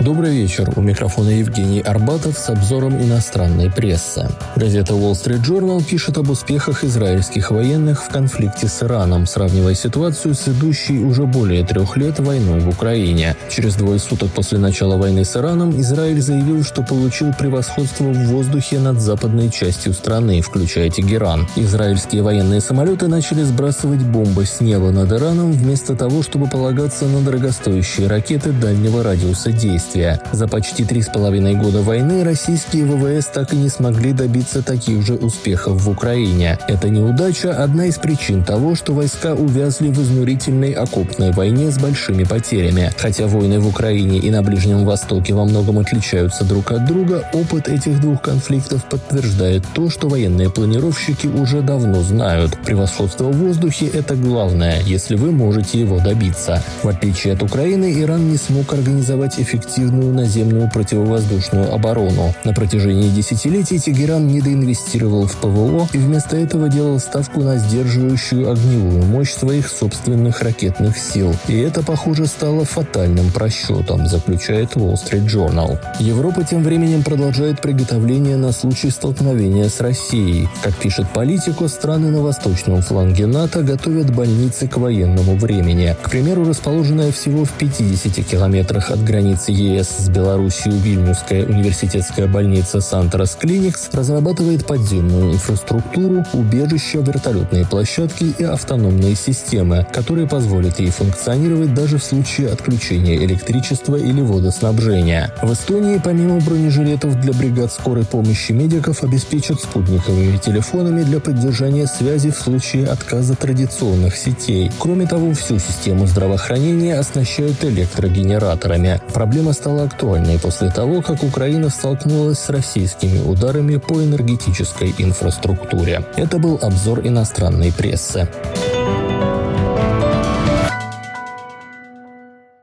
Добрый вечер. У микрофона Евгений Арбатов с обзором иностранной прессы. Газета Wall Street Journal пишет об успехах израильских военных в конфликте с Ираном, сравнивая ситуацию с идущей уже более 3 лет войной в Украине. Через 2 суток после начала войны с Ираном Израиль заявил, что получил превосходство в воздухе над западной частью страны, включая Тегеран. Израильские военные самолеты начали сбрасывать бомбы с неба над Ираном вместо того, чтобы полагаться на дорогостоящие ракеты дальнего радиуса действия. За почти 3,5 года войны российские ВВС так и не смогли добиться таких же успехов в Украине. Эта неудача – одна из причин того, что войска увязли в изнурительной окопной войне с большими потерями. Хотя войны в Украине и на Ближнем Востоке во многом отличаются друг от друга, опыт этих двух конфликтов подтверждает то, что военные планировщики уже давно знают. Превосходство в воздухе – это главное, если вы можете его добиться. В отличие от Украины, Иран не смог организовать эффективную наземную противовоздушную оборону. На протяжении десятилетий Тегеран недоинвестировал в ПВО и вместо этого делал ставку на сдерживающую огневую мощь своих собственных ракетных сил. И это, похоже, стало фатальным просчетом, заключает Wall Street Journal. Европа тем временем продолжает приготовление на случай столкновения с Россией. Как пишет Политико, страны на восточном фланге НАТО готовят больницы к военному времени. К примеру, расположенная всего в 50 километрах от границы ЕС с Белоруссией Вильнюсская университетская больница Сантерас Клиникс разрабатывает подземную инфраструктуру, убежища, вертолетные площадки и автономные системы, которые позволят ей функционировать даже в случае отключения электричества или водоснабжения. В Эстонии помимо бронежилетов для бригад скорой помощи медиков обеспечат спутниковыми телефонами для поддержания связи в случае отказа традиционных сетей. Кроме того, всю систему здравоохранения оснащают электрогенераторами. Проблема стала актуальной после того, как Украина столкнулась с российскими ударами по энергетической инфраструктуре. Это был обзор иностранной прессы.